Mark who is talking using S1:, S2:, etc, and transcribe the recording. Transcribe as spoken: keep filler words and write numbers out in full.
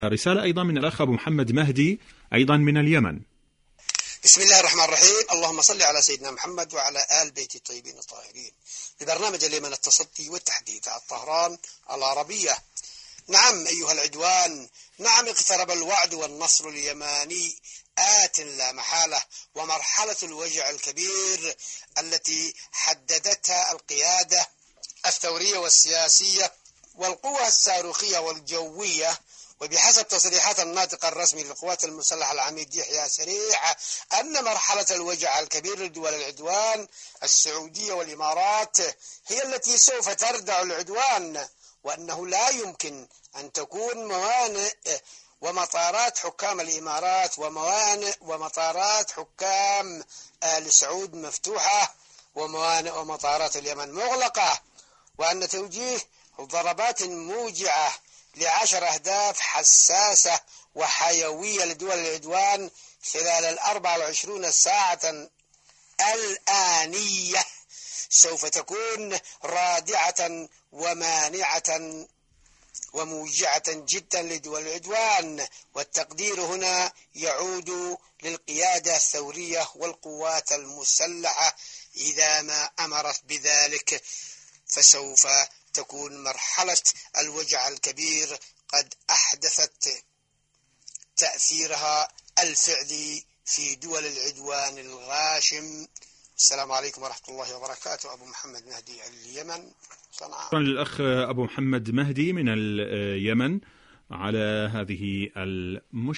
S1: رسالة أيضا من الأخ أبو محمد مهدي أيضا من اليمن.
S2: بسم الله الرحمن الرحيم. اللهم صل على سيدنا محمد وعلى آل بيت الطيبين الطاهرين. ببرنامج اليمن التصدي والتحديث على طهران العربية. نعم أيها العدوان، نعم اقترب الوعد والنصر اليماني آت لا محالة، ومرحلة الوجع الكبير التي حددتها القيادة الثورية والسياسية والقوى الصاروخية والجوية، وبحسب تصريحات الناطق الرسمي للقوات المسلحة العميد يحيى سريع أن مرحلة الوجع الكبير لدول العدوان السعودية والإمارات هي التي سوف تردع العدوان، وأنه لا يمكن أن تكون موانئ ومطارات حكام الإمارات وموانئ ومطارات حكام آل سعود مفتوحة وموانئ ومطارات اليمن مغلقة، وأن توجيه ضربات موجعة لعشر أهداف حساسة وحيوية لدول العدوان خلال الأربع والعشرون ساعة الآنية سوف تكون رادعة ومانعة وموجعة جدا لدول العدوان. والتقدير هنا يعود للقيادة الثورية والقوات المسلحة إذا ما أمرت بذلك، فسوف تكون مرحلة الوجع الكبير قد أحدثت تأثيرها الفعلي في دول العدوان الغاشم. السلام عليكم ورحمة الله وبركاته. أبو محمد مهدي اليمن، صنعاء.
S1: شكرا للأخ أبو محمد مهدي من اليمن على هذه المشكلة.